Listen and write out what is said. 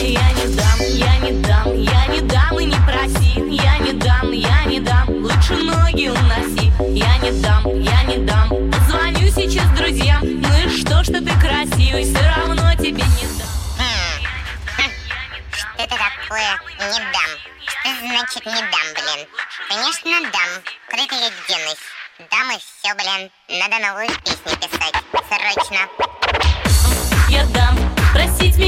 Я не дам, я не дам, я не дам и не проси. Я не дам, я не дам, лучше ноги уноси. Я не дам, я не дам, позвоню сейчас друзьям. Ну и что ты красивый, все равно тебе не дам. Что это такое? Не дам. Что значит не дам, блин? Конечно, дам. Куда-то я денусь. Дам и все, блин. Надо новую песню писать. Срочно. Я дам, простить